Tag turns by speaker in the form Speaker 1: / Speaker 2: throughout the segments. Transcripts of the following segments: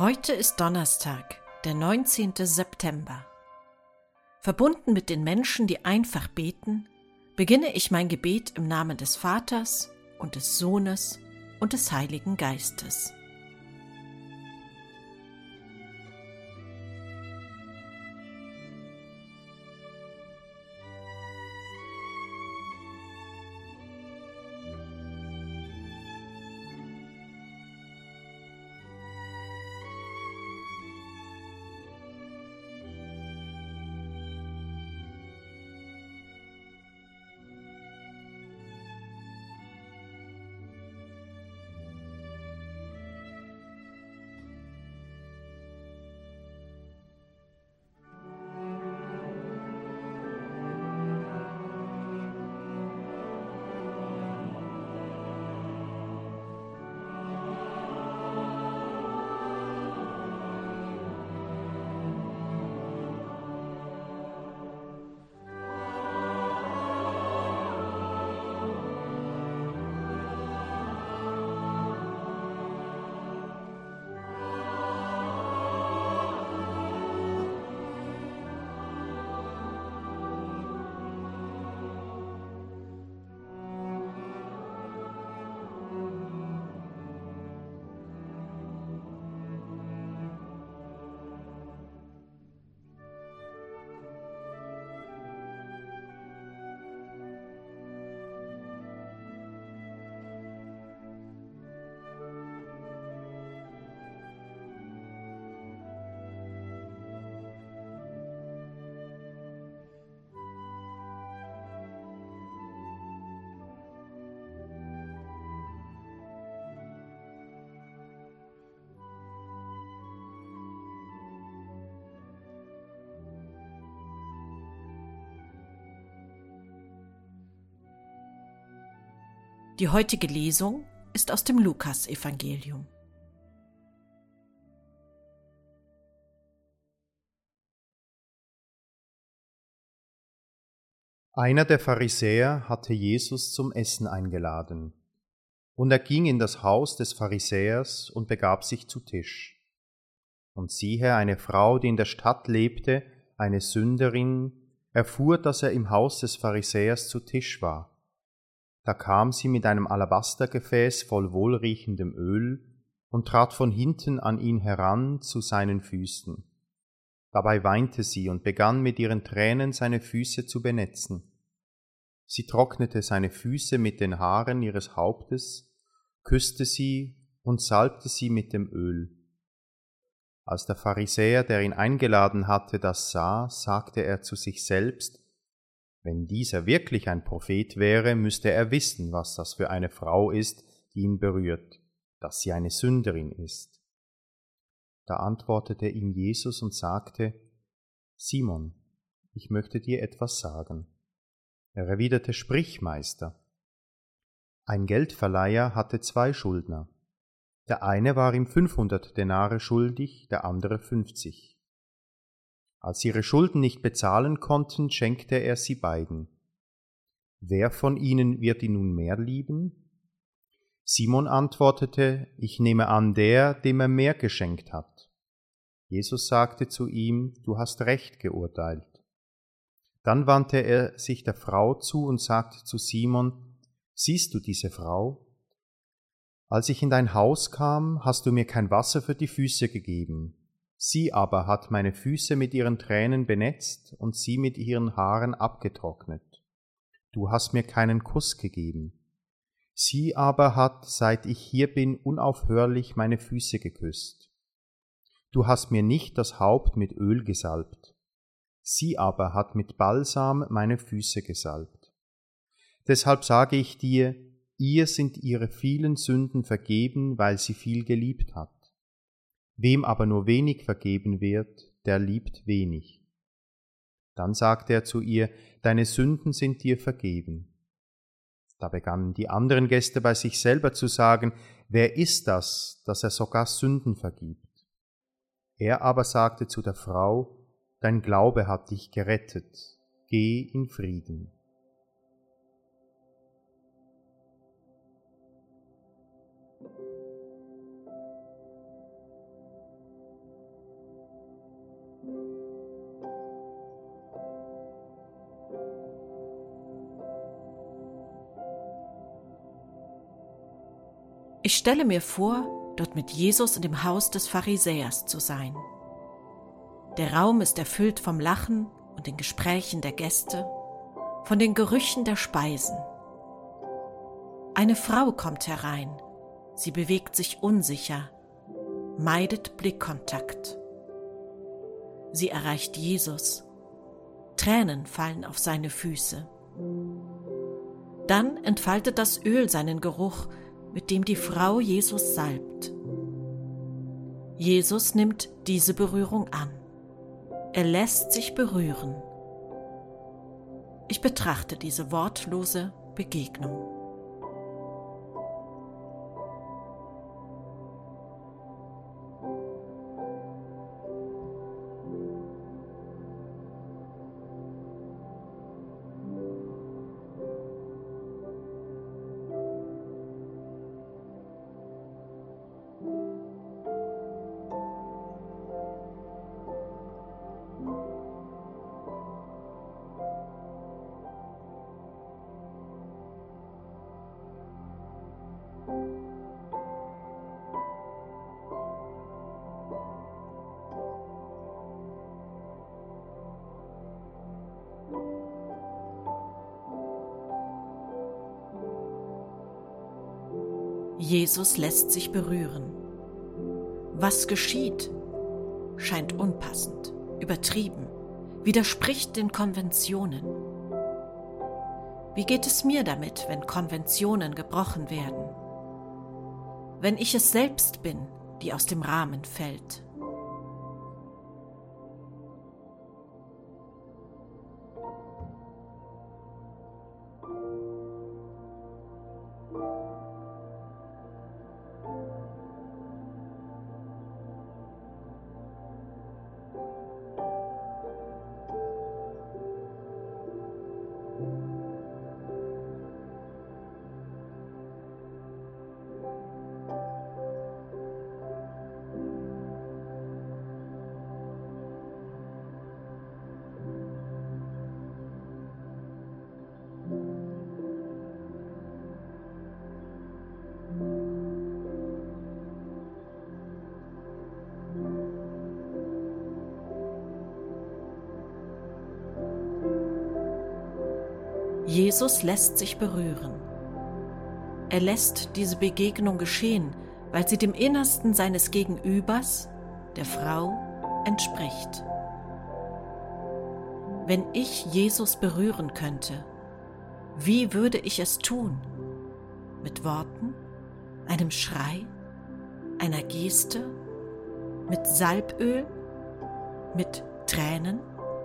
Speaker 1: Heute ist Donnerstag, der 19. September. Verbunden mit den Menschen, die einfach beten, beginne ich mein Gebet im Namen des Vaters und des Sohnes und des Heiligen Geistes. Die heutige Lesung ist aus dem Lukasevangelium.
Speaker 2: Einer der Pharisäer hatte Jesus zum Essen eingeladen, und er ging in das Haus des Pharisäers und begab sich zu Tisch. Und siehe, eine Frau, die in der Stadt lebte, eine Sünderin, erfuhr, dass er im Haus des Pharisäers zu Tisch war. Da kam sie mit einem Alabastergefäß voll wohlriechendem Öl und trat von hinten an ihn heran zu seinen Füßen. Dabei weinte sie und begann mit ihren Tränen seine Füße zu benetzen. Sie trocknete seine Füße mit den Haaren ihres Hauptes, küsste sie und salbte sie mit dem Öl. Als der Pharisäer, der ihn eingeladen hatte, das sah, sagte er zu sich selbst: Wenn dieser wirklich ein Prophet wäre, müsste er wissen, was das für eine Frau ist, die ihn berührt, dass sie eine Sünderin ist. Da antwortete ihm Jesus und sagte: Simon, ich möchte dir etwas sagen. Er erwiderte: Sprich, Meister. Ein Geldverleiher hatte 2 Schuldner. Der eine war ihm 500 Denare schuldig, der andere 50. Als sie ihre Schulden nicht bezahlen konnten, schenkte er sie beiden. Wer von ihnen wird ihn nun mehr lieben? Simon antwortete: Ich nehme an, der, dem er mehr geschenkt hat. Jesus sagte zu ihm: Du hast recht geurteilt. Dann wandte er sich der Frau zu und sagte zu Simon: Siehst du diese Frau? Als ich in dein Haus kam, hast du mir kein Wasser für die Füße gegeben. Sie aber hat meine Füße mit ihren Tränen benetzt und sie mit ihren Haaren abgetrocknet. Du hast mir keinen Kuss gegeben. Sie aber hat, seit ich hier bin, unaufhörlich meine Füße geküsst. Du hast mir nicht das Haupt mit Öl gesalbt. Sie aber hat mit Balsam meine Füße gesalbt. Deshalb sage ich dir, ihr sind ihre vielen Sünden vergeben, weil sie viel geliebt hat. Wem aber nur wenig vergeben wird, der liebt wenig. Dann sagte er zu ihr: Deine Sünden sind dir vergeben. Da begannen die anderen Gäste bei sich selber zu sagen: Wer ist das, dass er sogar Sünden vergibt? Er aber sagte zu der Frau: Dein Glaube hat dich gerettet. Geh in Frieden.
Speaker 1: Ich stelle mir vor, dort mit Jesus in dem Haus des Pharisäers zu sein. Der Raum ist erfüllt vom Lachen und den Gesprächen der Gäste, von den Gerüchen der Speisen. Eine Frau kommt herein. Sie bewegt sich unsicher, meidet Blickkontakt. Sie erreicht Jesus. Tränen fallen auf seine Füße. Dann entfaltet das Öl seinen Geruch, mit dem die Frau Jesus salbt. Jesus nimmt diese Berührung an. Er lässt sich berühren. Ich betrachte diese wortlose Begegnung. Jesus lässt sich berühren. Was geschieht, scheint unpassend, übertrieben, widerspricht den Konventionen. Wie geht es mir damit, wenn Konventionen gebrochen werden? Wenn ich es selbst bin, die aus dem Rahmen fällt? Jesus lässt sich berühren. Er lässt diese Begegnung geschehen, weil sie dem Innersten seines Gegenübers, der Frau, entspricht. Wenn ich Jesus berühren könnte, wie würde ich es tun? Mit Worten, einem Schrei, einer Geste, mit Salböl, mit Tränen?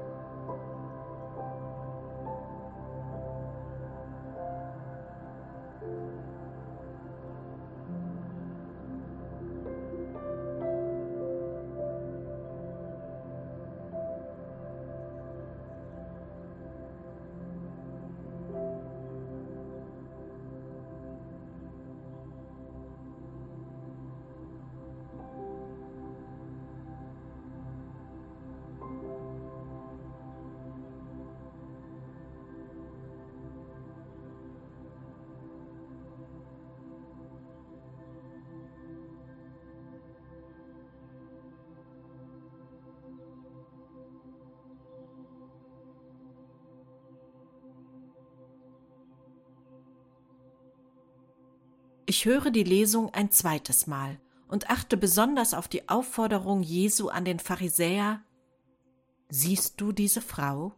Speaker 1: Ich höre die Lesung ein zweites Mal und achte besonders auf die Aufforderung Jesu an den Pharisäer: Siehst du diese Frau?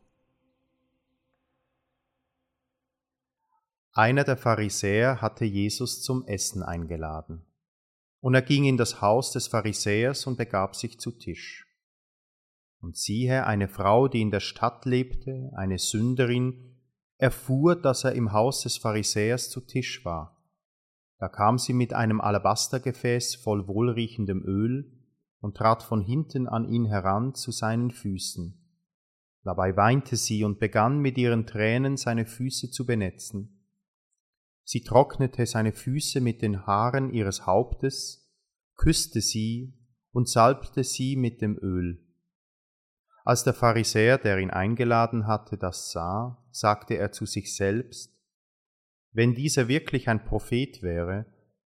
Speaker 2: Einer der Pharisäer hatte Jesus zum Essen eingeladen. Und er ging in das Haus des Pharisäers und begab sich zu Tisch. Und siehe, eine Frau, die in der Stadt lebte, eine Sünderin, erfuhr, dass er im Haus des Pharisäers zu Tisch war. Da kam sie mit einem Alabastergefäß voll wohlriechendem Öl und trat von hinten an ihn heran zu seinen Füßen. Dabei weinte sie und begann mit ihren Tränen seine Füße zu benetzen. Sie trocknete seine Füße mit den Haaren ihres Hauptes, küsste sie und salbte sie mit dem Öl. Als der Pharisäer, der ihn eingeladen hatte, das sah, sagte er zu sich selbst: Wenn dieser wirklich ein Prophet wäre,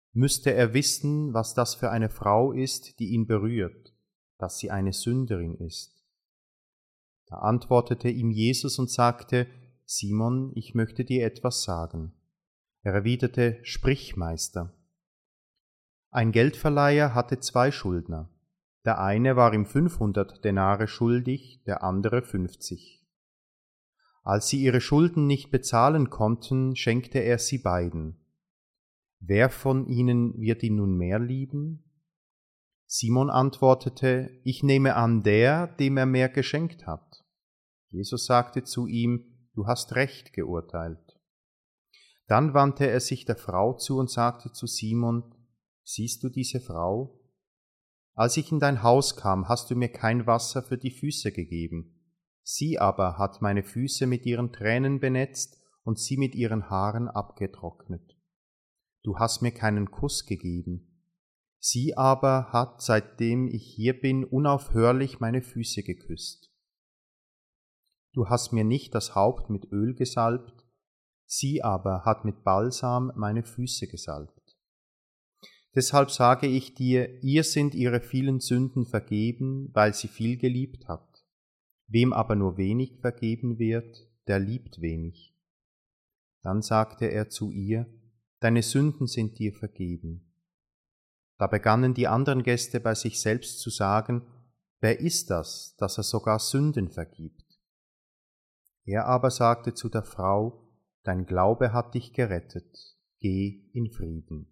Speaker 2: müsste er wissen, was das für eine Frau ist, die ihn berührt, dass sie eine Sünderin ist. Da antwortete ihm Jesus und sagte: Simon, ich möchte dir etwas sagen. Er erwiderte: Sprich, Meister. Ein Geldverleiher hatte 2 Schuldner. Der eine war ihm 500 Denare schuldig, der andere 50. Als sie ihre Schulden nicht bezahlen konnten, schenkte er sie beiden. Wer von ihnen wird ihn nun mehr lieben? Simon antwortete: Ich nehme an, der, dem er mehr geschenkt hat. Jesus sagte zu ihm: Du hast recht geurteilt. Dann wandte er sich der Frau zu und sagte zu Simon: Siehst du diese Frau? Als ich in dein Haus kam, hast du mir kein Wasser für die Füße gegeben. Sie aber hat meine Füße mit ihren Tränen benetzt und sie mit ihren Haaren abgetrocknet. Du hast mir keinen Kuss gegeben. Sie aber hat, seitdem ich hier bin, unaufhörlich meine Füße geküsst. Du hast mir nicht das Haupt mit Öl gesalbt, sie aber hat mit Balsam meine Füße gesalbt. Deshalb sage ich dir, ihr sind ihre vielen Sünden vergeben, weil sie viel geliebt hat. Wem aber nur wenig vergeben wird, der liebt wenig. Dann sagte er zu ihr: Deine Sünden sind dir vergeben. Da begannen die anderen Gäste bei sich selbst zu sagen: Wer ist das, dass er sogar Sünden vergibt? Er aber sagte zu der Frau: Dein Glaube hat dich gerettet. Geh in Frieden.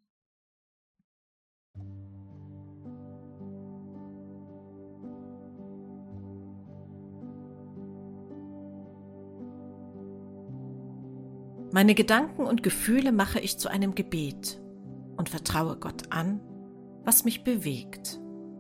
Speaker 1: Meine Gedanken und Gefühle mache ich zu einem Gebet und vertraue Gott an, was mich bewegt.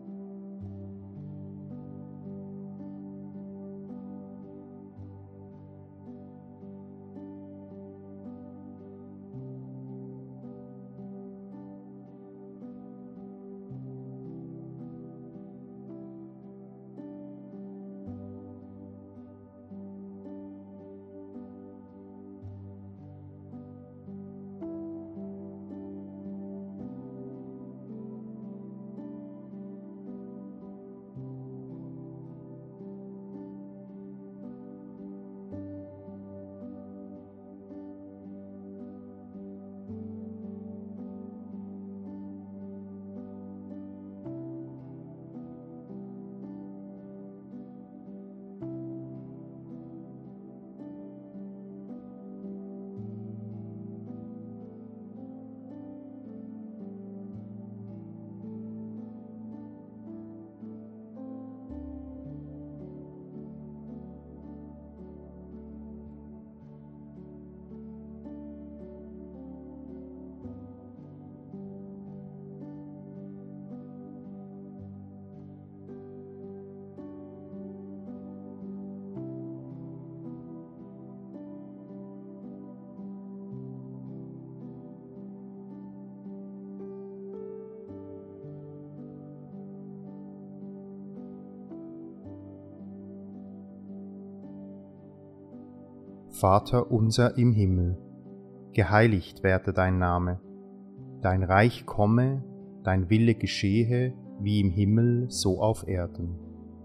Speaker 2: Vater unser im Himmel, geheiligt werde dein Name, dein Reich komme, dein Wille geschehe, wie im Himmel, so auf Erden.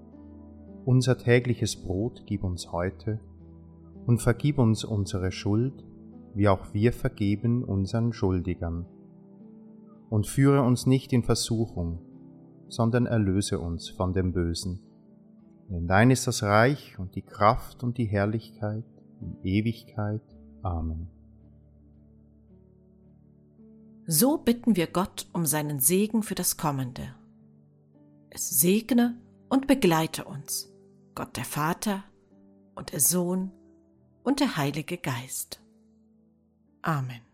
Speaker 2: Unser tägliches Brot gib uns heute und vergib uns unsere Schuld, wie auch wir vergeben unseren Schuldigern. Und führe uns nicht in Versuchung, sondern erlöse uns von dem Bösen. Denn dein ist das Reich und die Kraft und die Herrlichkeit in Ewigkeit. Amen.
Speaker 1: So bitten wir Gott um seinen Segen für das Kommende. Es segne und begleite uns, Gott der Vater und der Sohn und der Heilige Geist. Amen.